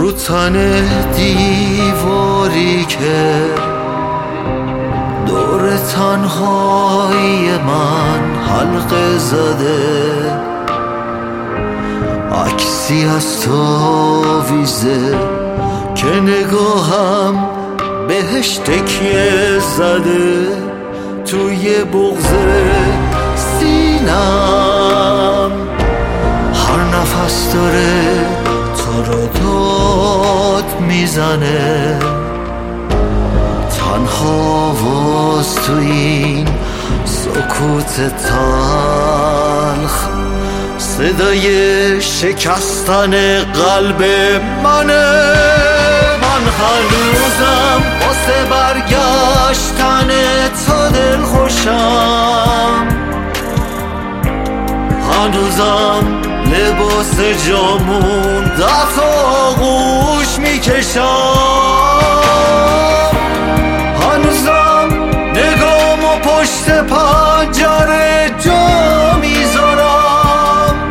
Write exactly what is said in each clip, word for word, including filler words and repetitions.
رو تن دیواری که دور تنهای من حلقه زده، عکسی از تو ویزه که نگاهم بهش تکیه زده. توی بغض سینم هر نفس داره تو رو داد میزنه، تنها واز تو این سکوت تلخ صدای شکستن قلب منه. من هنوزم واسه برگشتن تو دل خوشم، هنوزم لباس جامون دست آغوش میکشم، هنوزم نگامو پشت پنجره جا میذارم،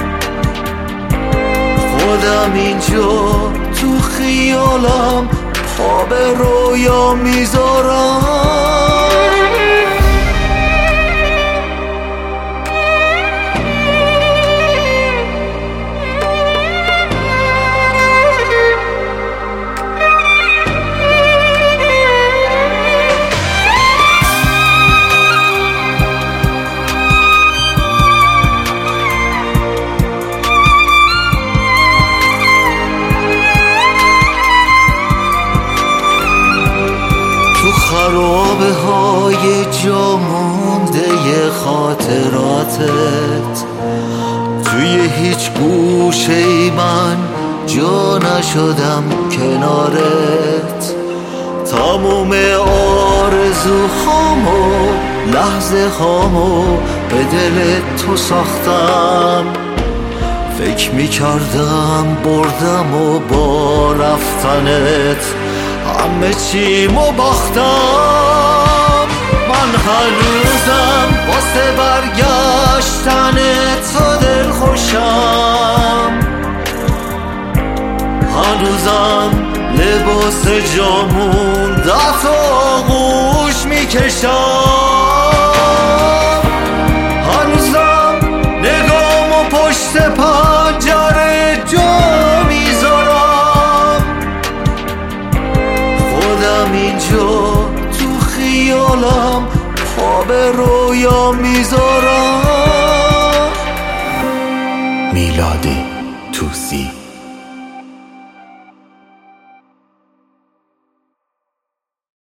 خودم اینجا تو خیالم پا به رویا میذارم. خرابه های جا مونده خاطراتت، توی هیچ گوشه ای من جا نشدم کنارت، تموم آرزوهامو لحظه هامو به دل تو ساختم، فکر میکردم بردم و با رفتنت همه چیمو باختم. من هنوزم واسه برگشتن تو دل خوشم، هنوزم لباس جامون دست آغوش میکشم، هنوزم نگامو پشت پنجره جا میذارم، خودم اینجا تو خیالم پا به رویا میذارم. میلاد توسی.